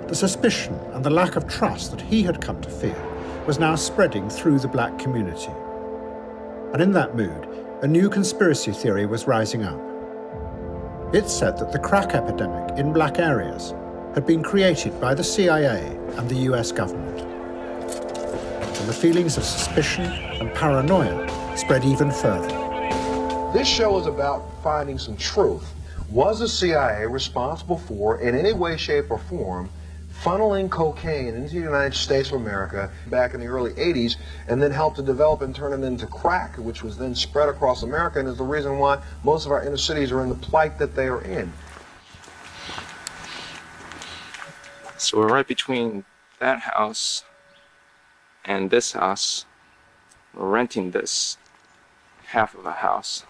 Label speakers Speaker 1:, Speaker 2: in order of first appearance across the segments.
Speaker 1: The suspicion and the lack of trust that he had come to fear was now spreading through the black community. And in that mood, a new conspiracy theory was rising up. It said that the crack epidemic in black areas had been created by the CIA and the US government. And the feelings of suspicion and paranoia spread even further.
Speaker 2: This show is about finding some truth. Was the CIA responsible for, in any way, shape, or form, funneling cocaine into the United States of America back in the early 80s and then helped to develop and turn it into crack, which was then spread across America and is the reason why most of our inner cities are in the plight that they are in?
Speaker 3: So we're right between that house and this house. We're renting this half of a house.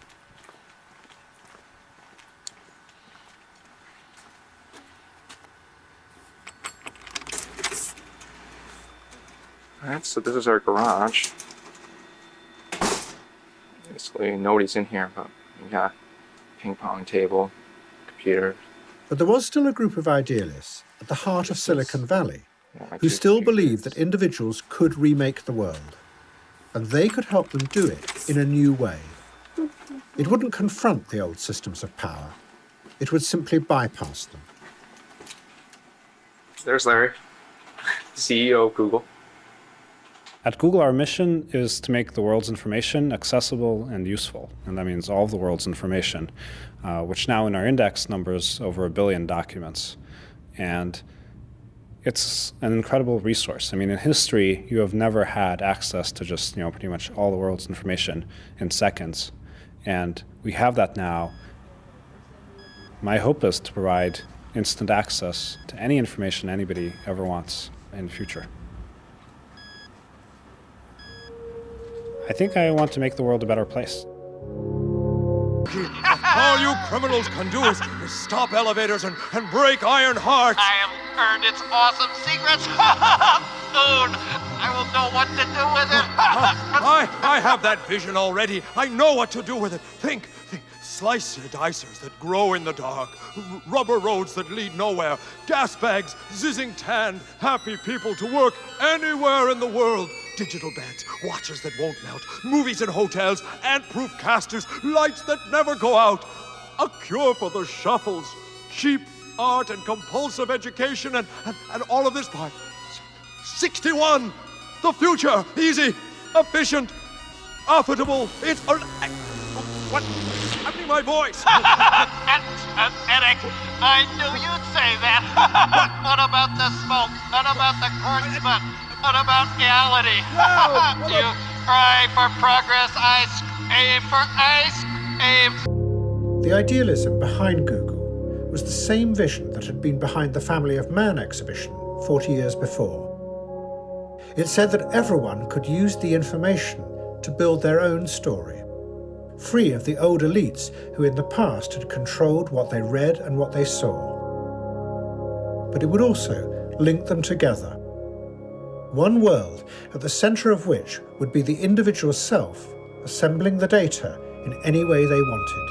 Speaker 3: Alright, so this is our garage. Basically, nobody's in here, but we got a ping pong table, computer.
Speaker 1: But there was still a group of idealists at the heart of Silicon Valley who still believed that individuals could remake the world, and they could help them do it in a new way. It wouldn't confront the old systems of power. It would simply bypass them.
Speaker 3: There's Larry, CEO of Google.
Speaker 4: At Google, our mission is to make the world's information accessible and useful. And that means all of the world's information, which now in our index numbers over 1 billion documents. And it's an incredible resource. I mean, in history, you have never had access to just, pretty much all the world's information in seconds. And we have that now. My hope is to provide instant access to any information anybody ever wants in the future. I think I want to make the world a better place.
Speaker 5: All you criminals can do is stop elevators and break iron hearts.
Speaker 6: I have earned its awesome secrets. Soon, I will know what to do with it.
Speaker 5: I have that vision already. I know what to do with it. Think. Slicer dicers that grow in the dark, rubber roads that lead nowhere, gas bags, zizzing tanned, happy people to work anywhere in the world. Digital beds, watches that won't melt, movies in hotels, ant-proof casters, lights that never go out. A cure for the shuffles, cheap art and compulsive education and all of this by 61. The future, easy, efficient, affordable. It's what? Happening my voice.
Speaker 6: Eric, I knew you'd say that. What about the smoke? What about the corn-smut? What about reality? You cry for progress, aim for ice cream.
Speaker 1: The idealism behind Google was the same vision that had been behind the Family of Man exhibition 40 years before. It said that everyone could use the information to build their own story, free of the old elites who in the past had controlled what they read and what they saw. But it would also link them together. One world at the centre of which would be the individual self assembling the data in any way they wanted.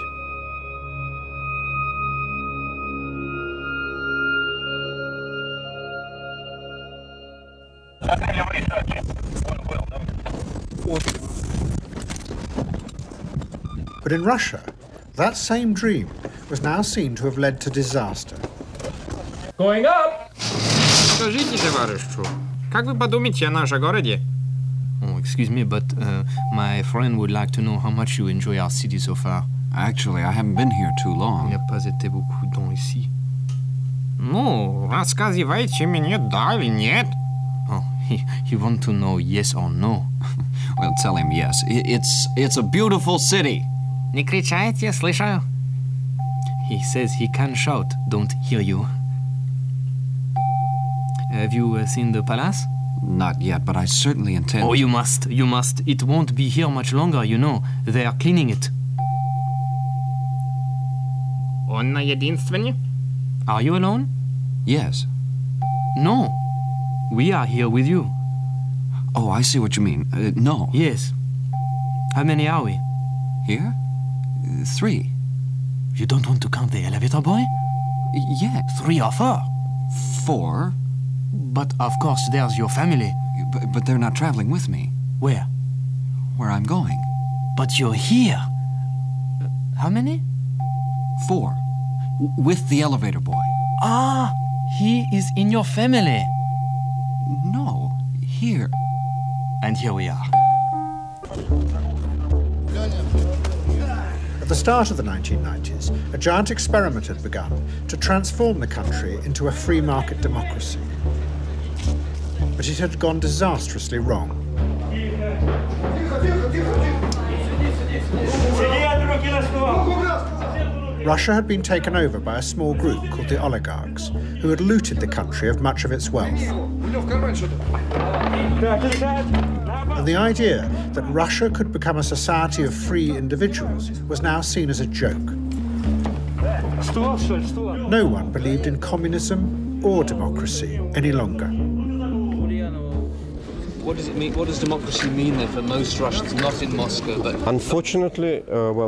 Speaker 1: But in Russia, that same dream was now seen to have led to disaster.
Speaker 7: Going up! Скажите, товарищу, как вы подумаете о нашем городе?
Speaker 8: Oh, excuse me, but my friend would like to know how much you enjoy our city so far.
Speaker 9: Actually, I haven't been here too long.
Speaker 8: Il n'y a pas été beaucoup de temps ici.
Speaker 7: Ну, рассказывайте мне, да или нет?
Speaker 8: Oh, he want to know yes or no.
Speaker 9: Well, tell him yes. It's a beautiful city.
Speaker 7: Не кричайте, слышу.
Speaker 8: He says he can shout, don't hear you. Have you seen the palace?
Speaker 9: Not yet, but I certainly intend...
Speaker 8: Oh, you must. It won't be here much longer, you know. They are cleaning it.
Speaker 7: Он на единственный?
Speaker 8: Are you alone?
Speaker 9: Yes.
Speaker 8: No. We are here with you.
Speaker 9: Oh, I see what you mean. No.
Speaker 8: Yes. How many are we?
Speaker 9: Here? 3.
Speaker 8: You don't want to count the elevator boy?
Speaker 9: Yes.
Speaker 8: 3 or 4?
Speaker 9: 4.
Speaker 8: But of course, there's your family.
Speaker 9: But they're not traveling with me.
Speaker 8: Where?
Speaker 9: Where I'm going.
Speaker 8: But you're here. How many?
Speaker 9: 4. With the elevator boy.
Speaker 8: Ah, he is in your family.
Speaker 9: No, here.
Speaker 8: And here we are.
Speaker 1: At the start of the 1990s, a giant experiment had begun to transform the country into a free market democracy. But it had gone disastrously wrong. Russia had been taken over by a small group called the oligarchs, who had looted the country of much of its wealth. And the idea that Russia could become a society of free individuals was now seen as a joke. No one believed in communism or democracy any longer.
Speaker 10: What does it mean? What does democracy mean then for most Russians, not in Moscow? But
Speaker 11: unfortunately,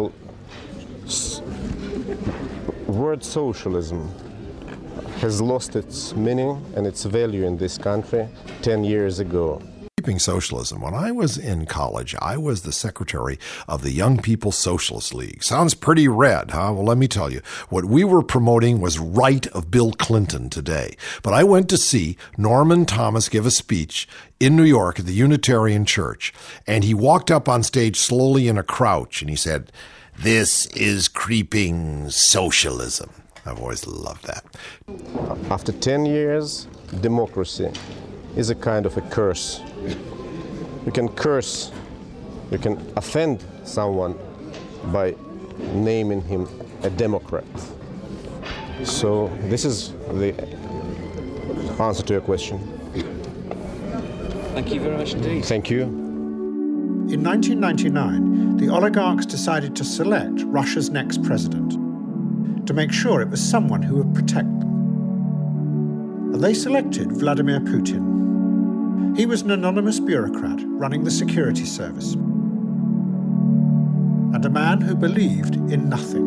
Speaker 11: word socialism has lost its meaning and its value in this country 10 years ago.
Speaker 12: Socialism. When I was in college, I was the secretary of the Young People's Socialist League. Sounds pretty red, huh? Well, let me tell you, what we were promoting was right of Bill Clinton today. But I went to see Norman Thomas give a speech in New York at the Unitarian Church, and he walked up on stage slowly in a crouch, and he said, "This is creeping socialism." I've always loved that.
Speaker 11: After 10 years, democracy is a kind of a curse. You can curse, you can offend someone by naming him a Democrat. So this is the answer to your question.
Speaker 10: Thank you very much indeed.
Speaker 11: Thank you.
Speaker 1: In 1999, the oligarchs decided to select Russia's next president, to make sure it was someone who would protect them. And they selected Vladimir Putin. He was an anonymous bureaucrat running the security service, and a man who believed in nothing.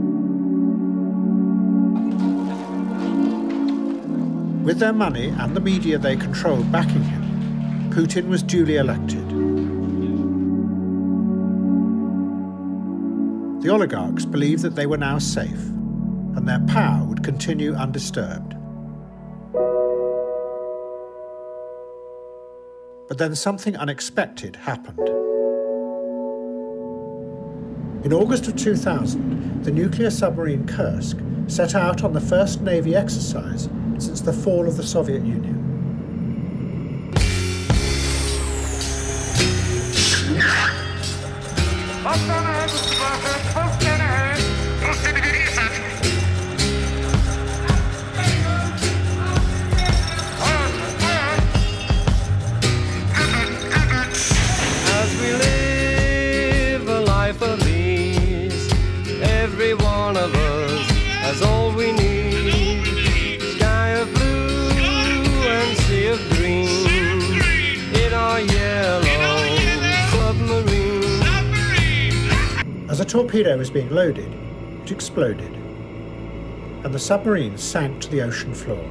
Speaker 1: With their money and the media they controlled backing him, Putin was duly elected. The oligarchs believed that they were now safe, and their power would continue undisturbed. But then something unexpected happened. In August of 2000, the nuclear submarine Kursk set out on the first Navy exercise since the fall of the Soviet Union.
Speaker 13: Every one of us has all we need. Sky of blue and sea of green in our yellow submarine.
Speaker 1: As a torpedo was being loaded, it exploded, and the submarine sank to the ocean floor.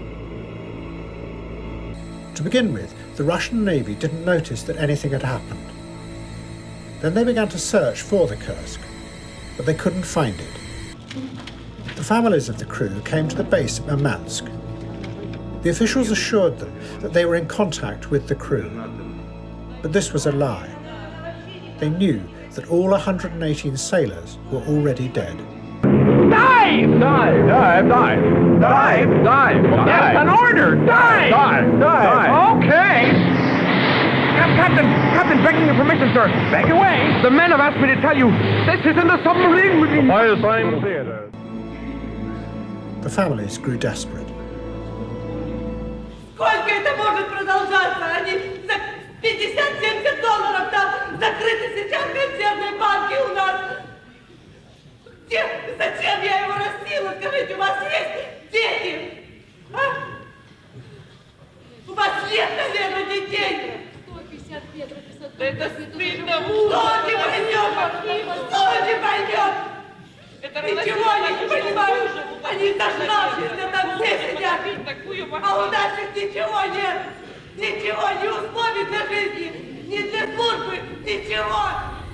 Speaker 1: To begin with, the Russian Navy didn't notice that anything had happened. Then they began to search for the Kursk, but they couldn't find it. The families of the crew came to the base at Murmansk. The officials assured them that they were in contact with the crew, but this was a lie. They knew that all 118 sailors were already dead.
Speaker 14: Dive! Dive! Dive! Dive! Dive! Dive! That's an order! Dive! Dive! Dive! Okay! Captain, begging your permission, sir. Back away. The men have asked me to tell you, this isn't a submarine.
Speaker 1: The families grew desperate.
Speaker 15: Сколько это может продолжаться? Они за $50-70 там закрыты сейчас консервные банки у нас. Зачем я его растила? Скажите, у вас есть дети? А? У вас нет, наверное, детей? 150 метров. Это стыдно. Что не поймет? Что не поймет? Ничего я не понимаю. Они зажравшись, там все сидят. А у наших ничего нет! Ничего, ни условий для жизни, ни для службы, ничего!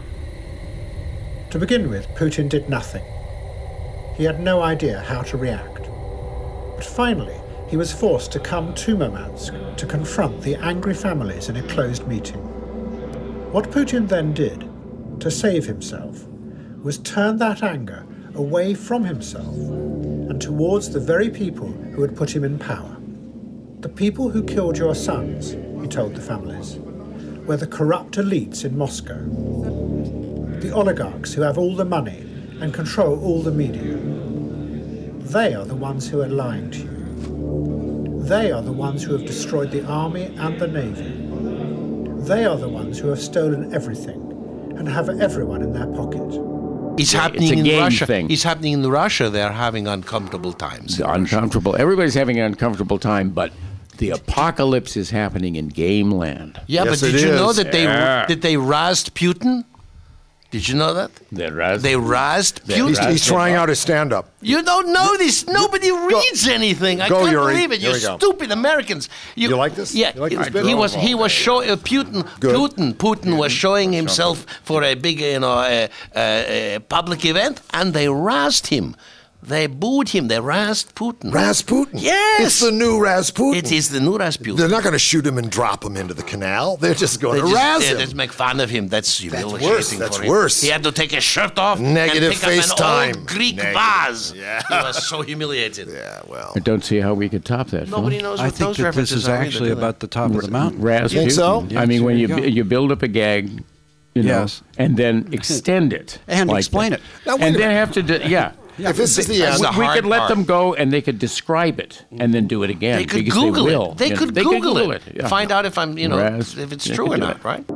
Speaker 1: To begin with, Putin did nothing. He had no idea how to react. But finally, he was forced to come to Murmansk to confront the angry families in a closed meeting. What Putin then did, to save himself, was turn that anger away from himself and towards the very people who had put him in power. The people who killed your sons, he told the families, were the corrupt elites in Moscow. The oligarchs who have all the money and control all the media. They are the ones who are lying to you. They are the ones who have destroyed the army and the navy. They are the ones who have stolen everything and have everyone in their pocket.
Speaker 16: It's happening in Russia. It's happening in Russia. They're having uncomfortable times.
Speaker 17: Uncomfortable. Everybody's having an uncomfortable time, but the apocalypse is happening in game land.
Speaker 16: Yeah, yes, but did you know that they razzed Putin? Did you know that?
Speaker 17: They razzed
Speaker 16: Putin.
Speaker 12: He's trying out his stand-up.
Speaker 16: You don't know this. Nobody reads anything. I can't believe it. You stupid Americans.
Speaker 12: You like this?
Speaker 16: Yeah.
Speaker 12: You like this bit?
Speaker 16: He was showing Putin was showing himself for a big public event, and they razzed him. They booed him. They razzed Putin.
Speaker 12: Rasputin?
Speaker 16: Yes.
Speaker 12: It's the new Rasputin.
Speaker 16: It is the new Rasputin.
Speaker 12: They're not going to shoot him and drop him into the canal. They're just going to razz him.
Speaker 16: They just make fun of him. That's humiliating.
Speaker 12: That's
Speaker 16: for him.
Speaker 12: worse.
Speaker 16: He had to take his shirt off
Speaker 12: Negative
Speaker 16: and pick up an
Speaker 12: FaceTime.
Speaker 16: old Greek vase. Yeah. He was so humiliated.
Speaker 12: Yeah, well.
Speaker 17: I don't see how we could top that.
Speaker 16: Nobody knows what those
Speaker 4: I think that this
Speaker 16: references
Speaker 4: is
Speaker 16: are
Speaker 4: actually
Speaker 16: either, do
Speaker 4: about the top of the mountain.
Speaker 17: Rasputin.
Speaker 12: Think so?
Speaker 17: I mean, when you build up a gag, you know, and then extend it.
Speaker 4: And
Speaker 17: like
Speaker 4: explain
Speaker 17: that.
Speaker 4: it.
Speaker 12: Now,
Speaker 17: And then have to,
Speaker 12: If this is the end,
Speaker 17: we could let them go and they could describe it and then do it again.
Speaker 16: They could
Speaker 17: because
Speaker 16: Google
Speaker 17: they will.
Speaker 16: it. They could Google it.
Speaker 17: Yeah.
Speaker 16: Find out if I'm, if it's true or not, right?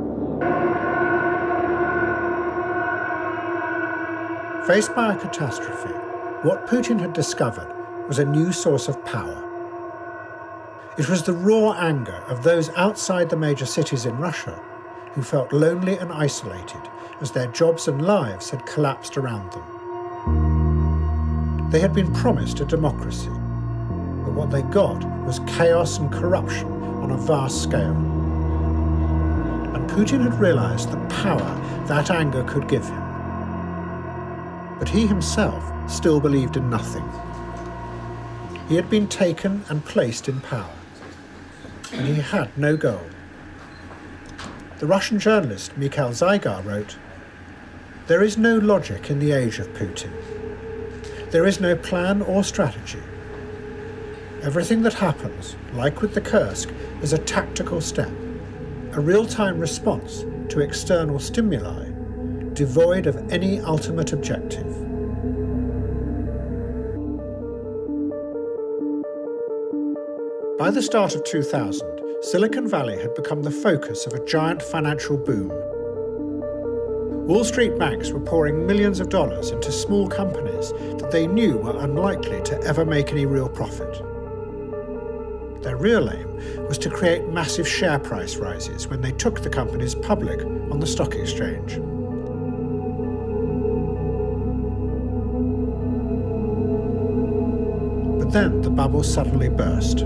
Speaker 1: Faced by a catastrophe, what Putin had discovered was a new source of power. It was the raw anger of those outside the major cities in Russia who felt lonely and isolated as their jobs and lives had collapsed around them. They had been promised a democracy, but what they got was chaos and corruption on a vast scale. And Putin had realized the power that anger could give him. But he himself still believed in nothing. He had been taken and placed in power, and he had no goal. The Russian journalist Mikhail Zygar wrote, "There is no logic in the age of Putin. There is no plan or strategy. Everything that happens, like with the Kursk, is a tactical step, a real-time response to external stimuli, devoid of any ultimate objective." By the start of 2000, Silicon Valley had become the focus of a giant financial boom. Wall Street banks were pouring millions of dollars into small companies that they knew were unlikely to ever make any real profit. Their real aim was to create massive share price rises when they took the companies public on the stock exchange. But then the bubble suddenly burst.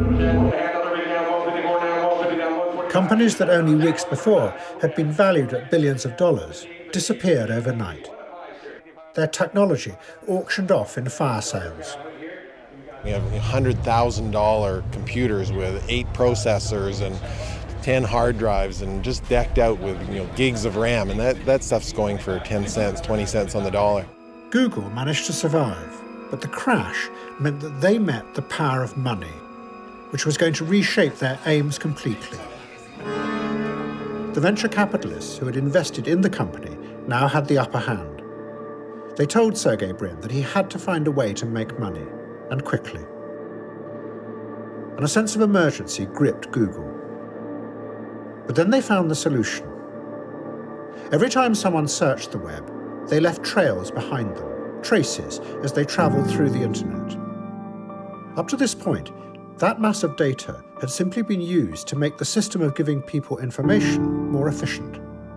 Speaker 1: Companies that only weeks before had been valued at billions of dollars disappeared overnight. Their technology auctioned off in fire sales.
Speaker 11: We have $100,000 computers with 8 processors and 10 hard drives and just decked out with gigs of RAM, and that stuff's going for 10 cents, 20 cents on the dollar.
Speaker 1: Google managed to survive, but the crash meant that they met the power of money, which was going to reshape their aims completely. The venture capitalists who had invested in the company now had the upper hand. They told Sergey Brin that he had to find a way to make money, and quickly. And a sense of emergency gripped Google. But then they found the solution. Every time someone searched the web, they left trails behind them, traces as they traveled through the internet. Up to this point, that mass of data had simply been used to make the system of giving people information more efficient.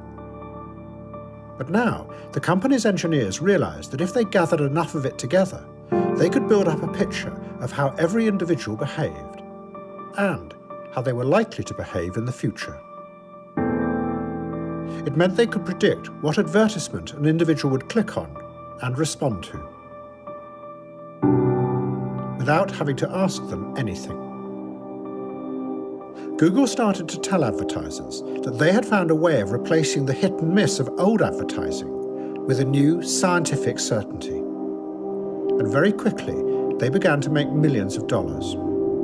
Speaker 1: But now, the company's engineers realized that if they gathered enough of it together, they could build up a picture of how every individual behaved and how they were likely to behave in the future. It meant they could predict what advertisement an individual would click on and respond to, without having to ask them anything. Google started to tell advertisers that they had found a way of replacing the hit and miss of old advertising with a new scientific certainty. And very quickly, they began to make millions of dollars.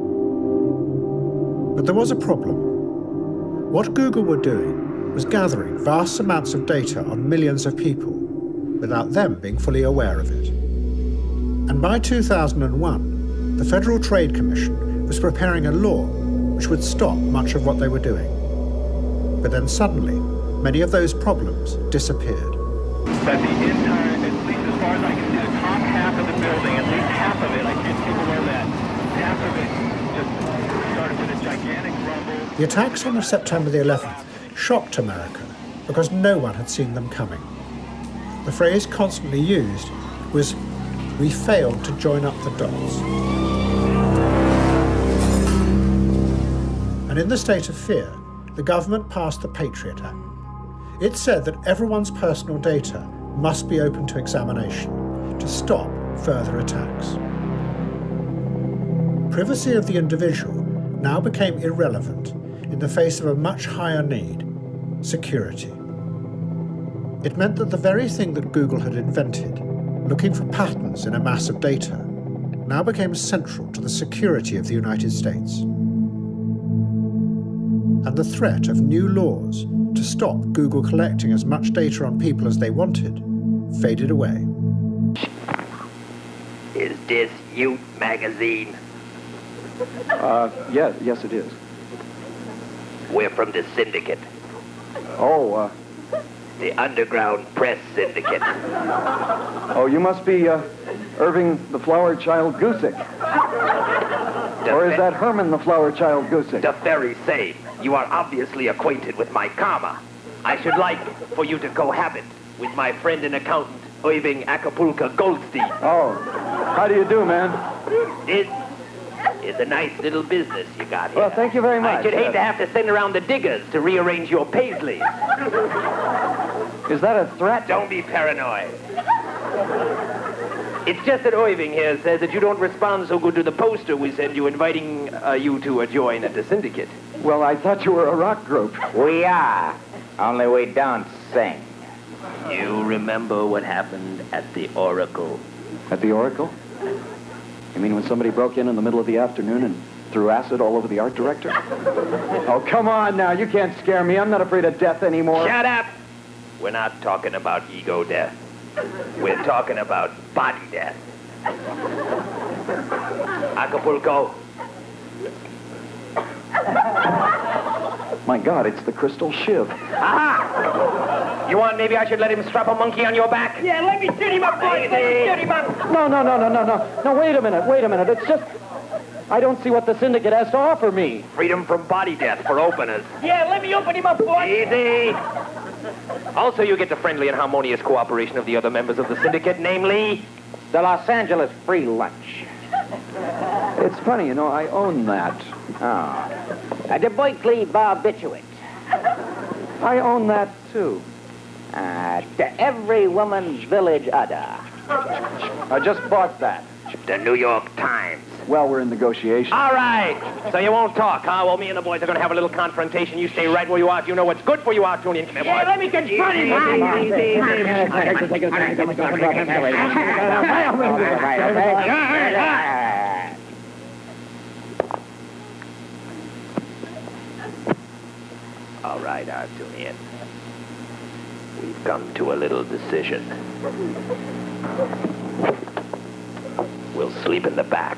Speaker 1: But there was a problem. What Google were doing was gathering vast amounts of data on millions of people without them being fully aware of it. And by 2001, the Federal Trade Commission was preparing a law which would stop much of what they were doing. But then suddenly, many of those problems disappeared.
Speaker 14: That the entire, at least as far as I can see, the top half of the building, at least half of it, I can't see below that, half of it just started with a gigantic rumble.
Speaker 1: The attacks on September the 11th shocked America because no one had seen them coming. The phrase constantly used was, "We failed to join up the dots." And in the state of fear, the government passed the Patriot Act. It said that everyone's personal data must be open to examination to stop further attacks. Privacy of the individual now became irrelevant in the face of a much higher need: security. It meant that the very thing that Google had invented, looking for patterns in a mass of data, now became central to the security of the United States. And the threat of new laws to stop Google collecting as much data on people as they wanted faded away.
Speaker 18: Is this Youth magazine?
Speaker 19: Yes, it is.
Speaker 18: We're from the syndicate.
Speaker 19: Oh,
Speaker 18: The Underground Press Syndicate.
Speaker 19: Oh, you must be Irving the Flower Child Gusick. Or is that Herman the Flower Child Gusick?
Speaker 18: The very same. You are obviously acquainted with my karma. I should like for you to cohabit with my friend and accountant, Irving Acapulco Goldstein.
Speaker 19: Oh, how do you do, man?
Speaker 18: This is a nice little business you got here.
Speaker 19: Well, thank you very much.
Speaker 18: I should hate to have to send around the diggers to rearrange your paisleys.
Speaker 19: Is that a threat?
Speaker 18: Don't be paranoid. It's just that Irving here says that you don't respond so good to the poster we send you inviting you to join at the syndicate.
Speaker 19: Well, I thought you were a rock group.
Speaker 18: We are, only we don't sing. You remember what happened at the Oracle?
Speaker 19: At the Oracle? You mean when somebody broke in the middle of the afternoon and threw acid all over the art director? Oh, come on now. You can't scare me. I'm not afraid of death anymore.
Speaker 18: Shut up! We're not talking about ego death. We're talking about body death. Acapulco.
Speaker 19: My God, it's the crystal shiv.
Speaker 18: Aha! You want maybe I should let him strap a monkey on your back?
Speaker 15: Yeah, let me get him up, boys. Let me get him up.
Speaker 19: No. No, wait a minute. It's just, I don't see what the syndicate has to offer me.
Speaker 18: Freedom from body death for openers.
Speaker 15: Yeah, let me open him up, boys.
Speaker 18: Easy. Also, you get the friendly and harmonious cooperation of the other members of the syndicate, namely, the Los Angeles Free Lunch.
Speaker 19: It's funny, I own that.
Speaker 18: The Berkeley Barbiturate.
Speaker 19: I own that, too.
Speaker 18: The Every Woman's Village Udder.
Speaker 19: I just bought that.
Speaker 18: The New York Times.
Speaker 19: Well, we're in negotiation.
Speaker 18: All right. So you won't talk, huh? Well, me and the boys are going to have a little confrontation. You stay right where you are. If you know what's good for you, Artunian. Come here, boys.
Speaker 15: Yeah, let me confront him.
Speaker 18: All right, Artunian. We've come to a little decision. We'll sleep in the back.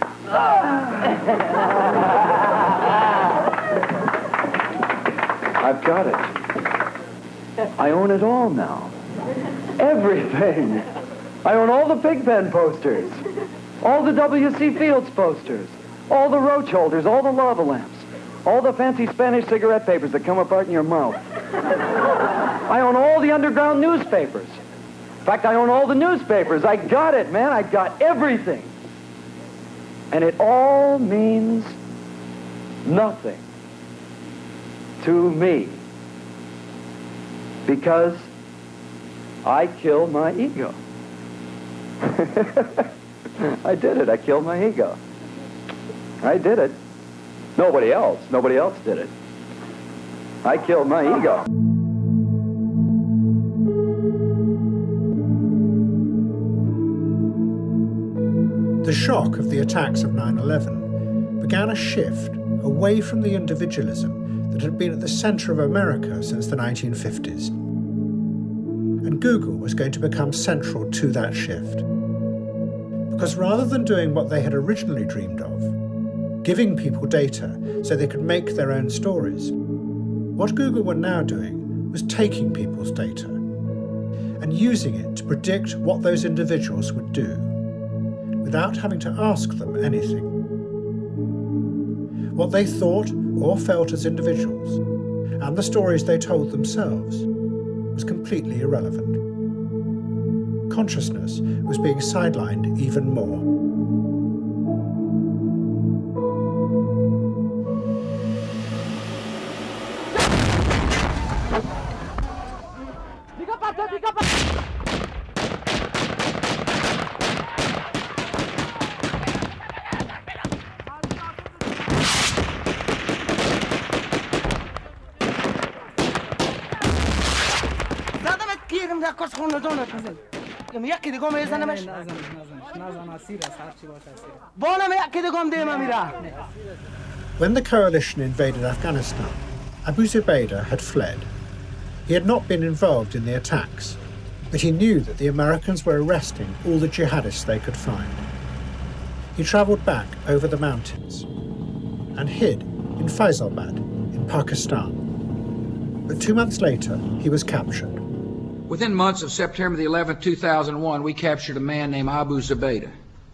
Speaker 19: I've got it. I own it all now. Everything. I own all the Pigpen posters, all the W.C. Fields posters, all the Roach holders, all the lava lamps, all the fancy Spanish cigarette papers that come apart in your mouth. I own all the underground newspapers. In fact, I own all the newspapers. I got it, man. I got everything. And it all means nothing to me because I killed my ego. I did it. I killed my ego. I did it. Nobody else did it. I killed my ego.
Speaker 1: The shock of the attacks of 9/11 began a shift away from the individualism that had been at the center of America since the 1950s. And Google was going to become central to that shift. Because rather than doing what they had originally dreamed of, giving people data so they could make their own stories, what Google were now doing was taking people's data and using it to predict what those individuals would do, without having to ask them anything. What they thought or felt as individuals, and the stories they told themselves, was completely irrelevant. Consciousness was being sidelined even more. When the coalition invaded Afghanistan, Abu Zubaydah had fled. He had not been involved in the attacks, but he knew that the Americans were arresting all the jihadists they could find. He travelled back over the mountains and hid in Faisalabad in Pakistan. But 2 months later, he was captured.
Speaker 20: Within months of September the 11th, 2001, we captured a man named Abu Zubaydah.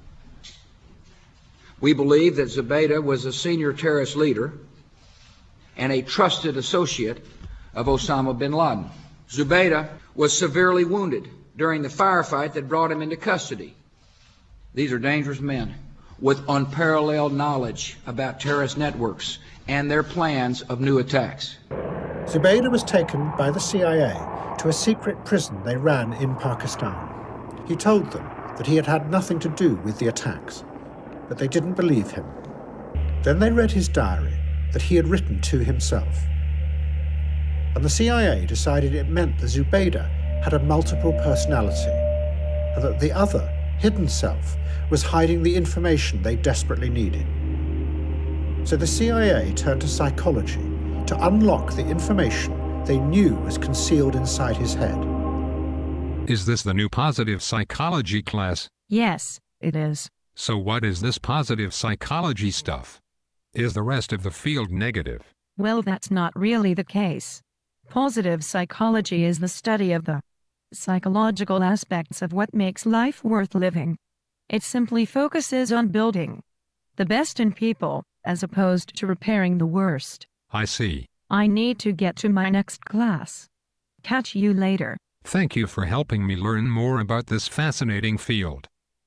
Speaker 20: We believe that Zubaydah was a senior terrorist leader and a trusted associate of Osama bin Laden. Zubaydah was severely wounded during the firefight that brought him into custody. These are dangerous men with unparalleled knowledge about terrorist networks and their plans of new attacks.
Speaker 1: Zubaydah was taken by the CIA to a secret prison they ran in Pakistan. He told them that he had had nothing to do with the attacks, but they didn't believe him. Then they read his diary that he had written to himself. And the CIA decided it meant that Zubaydah had a multiple personality, and that the other, hidden self, was hiding the information they desperately needed. So the CIA turned to psychology to unlock the information they knew was concealed inside his head.
Speaker 21: Is this the new positive psychology class?
Speaker 22: Yes, it is.
Speaker 21: So what is this positive psychology stuff? Is the rest of the field negative?
Speaker 22: Well, that's not really the case. Positive psychology is the study of the psychological aspects of what makes life worth living. It simply focuses on building the best in people, as opposed to repairing the worst.
Speaker 21: I see.
Speaker 22: I need to get to my next class. Catch you later.
Speaker 21: Thank you for helping me learn more about this fascinating field.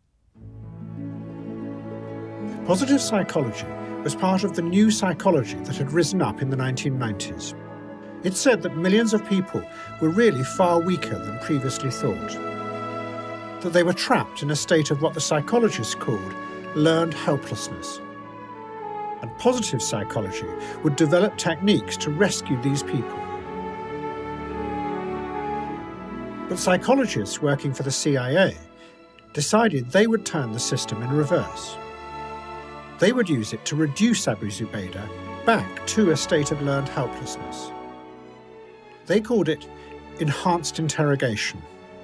Speaker 1: Positive psychology was part of the new psychology that had risen up in the 1990s. It said that millions of people were really far weaker than previously thought, that they were trapped in a state of what the psychologists called learned helplessness. And positive psychology would develop techniques to rescue these people. But psychologists working for the CIA decided they would turn the system in reverse. They would use it to reduce Abu Zubaydah back to a state of learned helplessness. They called it enhanced interrogation.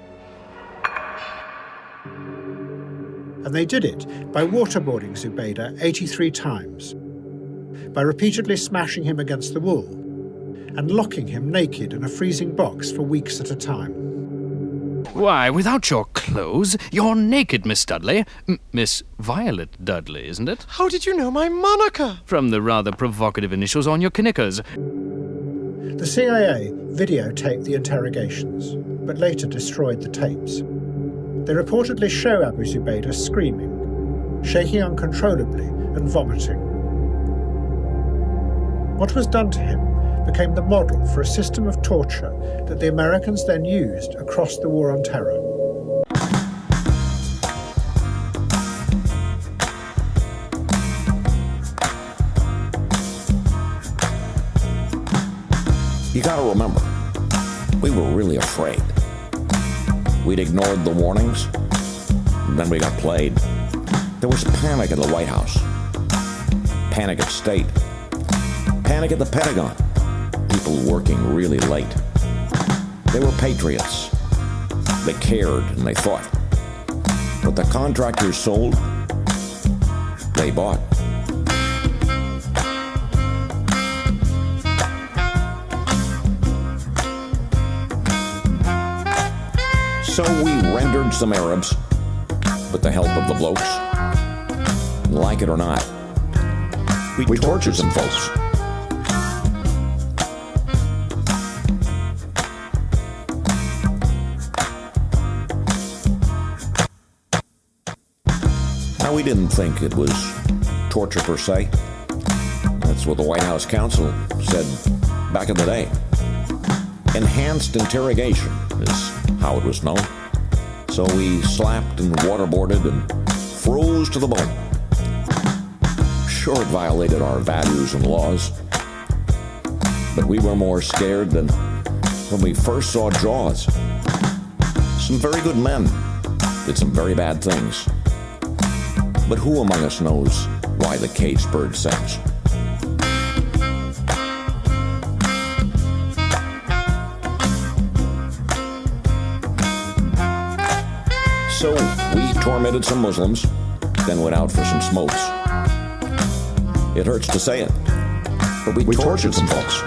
Speaker 1: And they did it by waterboarding Zubaydah 83 times, by repeatedly smashing him against the wall and locking him naked in a freezing box for weeks at a time.
Speaker 8: Why, without your clothes, you're naked, Miss Dudley. Miss Violet Dudley, isn't it?
Speaker 23: How did you know my moniker?
Speaker 8: From the rather provocative initials on your knickers.
Speaker 1: The CIA videotaped the interrogations, but later destroyed the tapes. They reportedly show Abu Zubaydah screaming, shaking uncontrollably and vomiting. What was done to him became the model for a system of torture that the Americans then used across the War on Terror.
Speaker 2: You gotta remember, we were really afraid. We'd ignored the warnings, and then we got played. There was panic in the White House, panic at State, panic at the Pentagon, people working really late. They were patriots. They cared and they thought. What the contractors sold, they bought. So we rendered some Arabs with the help of the blokes. Like it or not, we tortured some folks. Now, we didn't think it was torture per se. That's what the White House counsel said back in the day. Enhanced interrogation is how it was known. So we slapped and waterboarded and froze to the bone. Sure, it violated our values and laws, but we were more scared than when we first saw Jaws. Some very good men did some very bad things. But who among us knows why the caged bird sings? So we tormented some Muslims, then went out for some smokes. It hurts to say it, but we tortured some folks.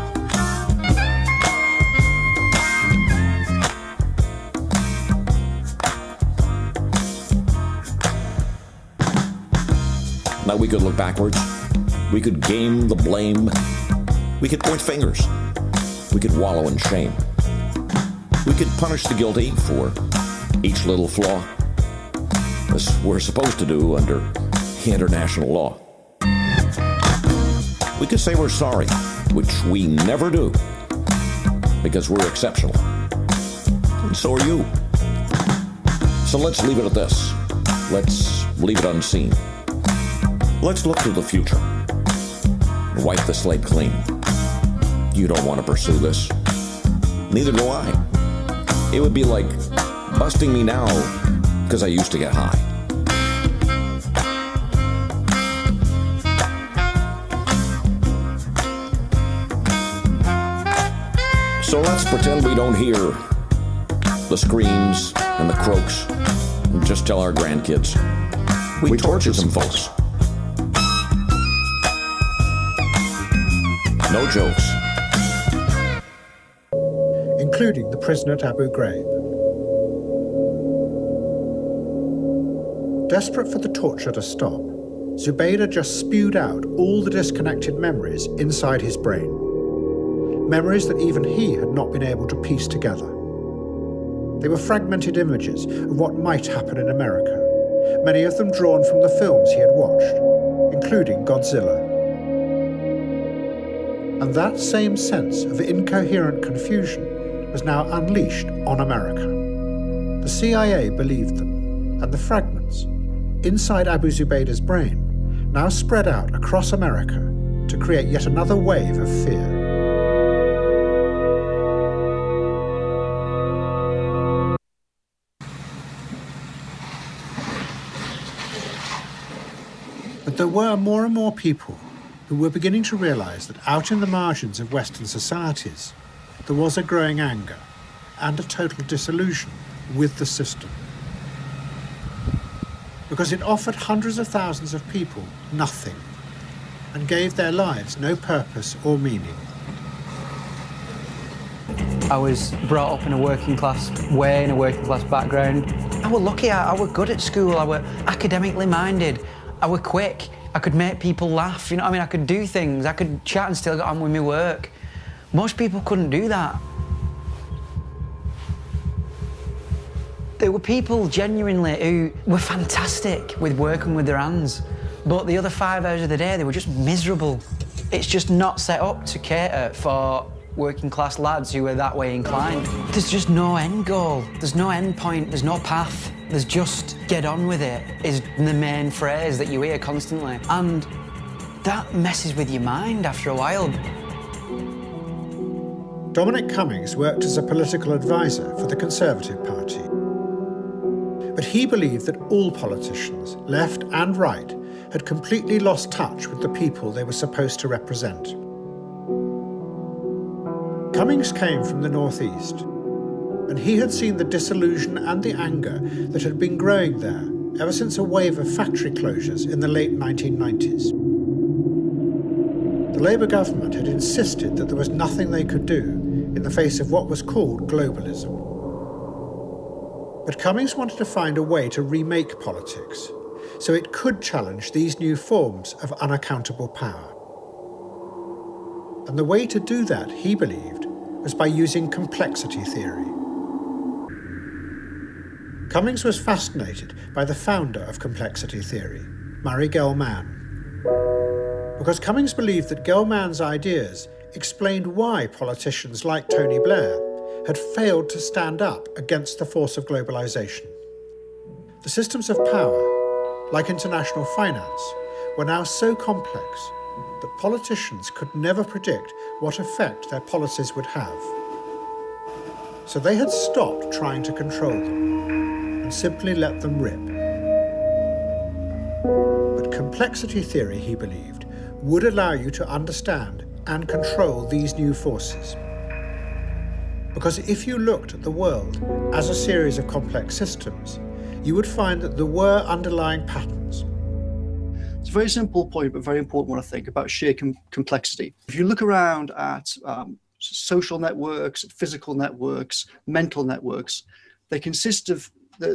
Speaker 2: Now we could look backwards. We could game the blame. We could point fingers. We could wallow in shame. We could punish the guilty for each little flaw, as we're supposed to do under international law. We could say we're sorry, which we never do, because we're exceptional. And so are you. So let's leave it at this. Let's leave it unseen. Let's look to the future and wipe the slate clean. You don't want to pursue this. Neither do I. It would be like busting me now because I used to get high. So let's pretend we don't hear the screams and the croaks and just tell our grandkids we tortured some folks. No jokes.
Speaker 1: Including the prison at Abu Ghraib. Desperate for the torture to stop, Zubaydah just spewed out all the disconnected memories inside his brain. Memories that even he had not been able to piece together. They were fragmented images of what might happen in America, many of them drawn from the films he had watched, including Godzilla. And that same sense of incoherent confusion was now unleashed on America. The CIA believed them, and the fragments inside Abu Zubaydah's brain now spread out across America to create yet another wave of fear. But there were more and more people who were beginning to realize that out in the margins of Western societies, there was a growing anger and a total disillusion with the system. Because it offered hundreds of thousands of people nothing and gave their lives no purpose or meaning.
Speaker 3: I was brought up in a working class way, in a working class background. I was lucky, I was good at school, I was academically minded, I was quick, I could make people laugh, you know what I mean? I could do things, I could chat and still get on with my work. Most people couldn't do that. There were people genuinely who were fantastic with working with their hands, but the other 5 hours of the day, they were just miserable. It's just not set up to cater for working class lads who are that way inclined. There's just no end goal. There's no end point. There's no path. There's just get on with it is the main phrase that you hear constantly. And that messes with your mind after a while.
Speaker 1: Dominic Cummings worked as a political advisor for the Conservative Party. But he believed that all politicians, left and right, had completely lost touch with the people they were supposed to represent. Cummings came from the northeast, and he had seen the disillusion and the anger that had been growing there ever since a wave of factory closures in the late 1990s. The Labour government had insisted that there was nothing they could do in the face of what was called globalism. But Cummings wanted to find a way to remake politics so it could challenge these new forms of unaccountable power. And the way to do that, he believed, was by using complexity theory. Cummings was fascinated by the founder of complexity theory, Murray Gell-Mann, because Cummings believed that Gell-Mann's ideas explained why politicians like Tony Blair had failed to stand up against the force of globalization. The systems of power, like international finance, were now so complex that politicians could never predict what effect their policies would have. So they had stopped trying to control them and simply let them rip. But complexity theory, he believed, would allow you to understand and control these new forces. Because if you looked at the world as a series of complex systems, you would find that there were underlying patterns.
Speaker 5: It's a very simple point, but very important one, I think, about sheer complexity. If you look around at social networks, physical networks, mental networks, they consist of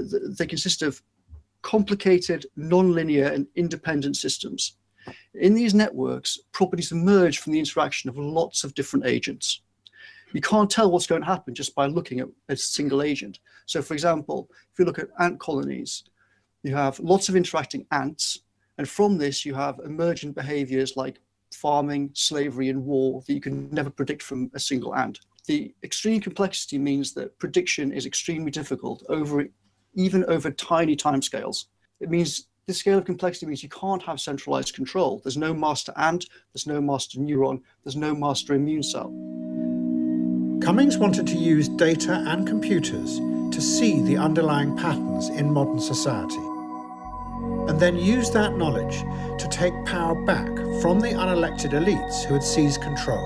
Speaker 5: complicated, non-linear, and independent systems. In these networks, properties emerge from the interaction of lots of different agents. You can't tell what's going to happen just by looking at a single agent. So, for example, if you look at ant colonies, you have lots of interacting ants, and from this you have emergent behaviors like farming, slavery, and war that you can never predict from a single ant. The extreme complexity means that prediction is extremely difficult, even over tiny timescales. It means this scale of complexity means you can't have centralized control. There's no master ant, there's no master neuron, there's no master immune cell.
Speaker 1: Cummings wanted to use data and computers to see the underlying patterns in modern society, and then use that knowledge to take power back from the unelected elites who had seized control.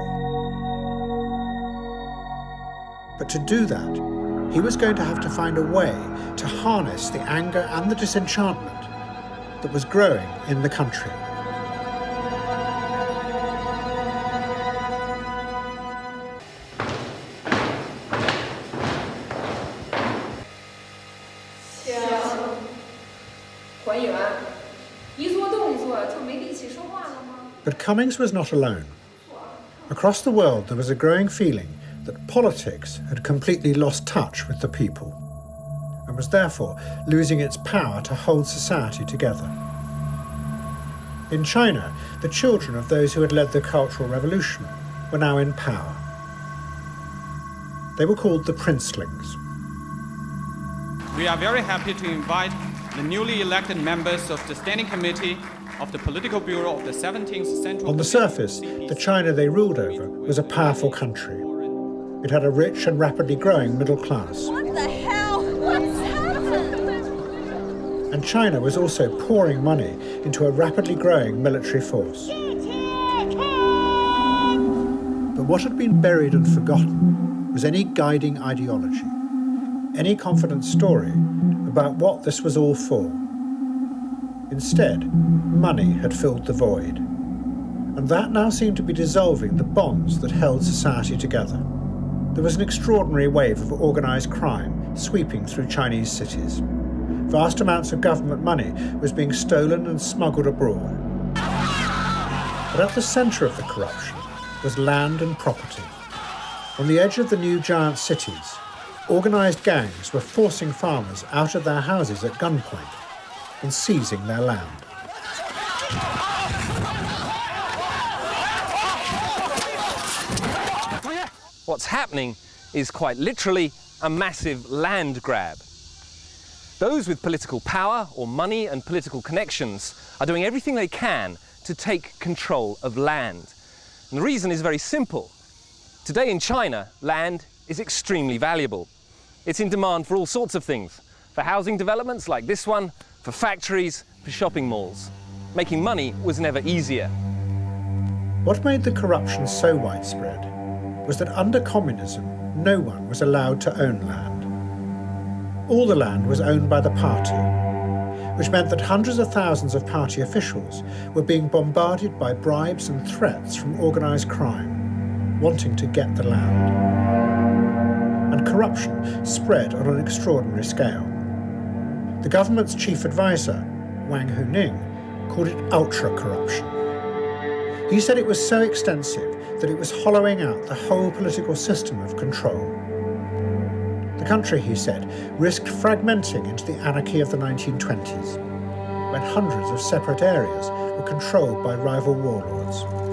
Speaker 1: But to do that, he was going to have to find a way to harness the anger and the disenchantment that was growing in the country. But Cummings was not alone. Across the world, there was a growing feeling that politics had completely lost touch with the people and was therefore losing its power to hold society together. In China, the children of those who had led the Cultural Revolution were now in power. They were called the princelings.
Speaker 6: We are very happy to invite the newly elected members of the Standing Committee of the Political Bureau of the 17th Central. On
Speaker 1: the surface, the China they ruled over was a powerful country. It had a rich and rapidly growing middle class.
Speaker 15: What the hell? What's happened?
Speaker 1: And China was also pouring money into a rapidly growing military force. But what had been buried and forgotten was any guiding ideology, any confident story about what this was all for. Instead, money had filled the void, and that now seemed to be dissolving the bonds that held society together. There was an extraordinary wave of organised crime sweeping through Chinese cities. Vast amounts of government money was being stolen and smuggled abroad. But at the centre of the corruption was land and property. On the edge of the new giant cities, organised gangs were forcing farmers out of their houses at gunpoint and seizing their land.
Speaker 7: What's happening is quite literally a massive land grab. Those with political power or money and political connections are doing everything they can to take control of land. And the reason is very simple. Today in China, land is extremely valuable. It's in demand for all sorts of things, for housing developments like this one, for factories, for shopping malls. Making money was never easier.
Speaker 1: What made the corruption so widespread was that under communism, no one was allowed to own land. All the land was owned by the party, which meant that hundreds of thousands of party officials were being bombarded by bribes and threats from organised crime, wanting to get the land. And corruption spread on an extraordinary scale. The government's chief advisor, Wang Huning, called it ultra-corruption. He said it was so extensive that it was hollowing out the whole political system of control. The country, he said, risked fragmenting into the anarchy of the 1920s, when hundreds of separate areas were controlled by rival warlords.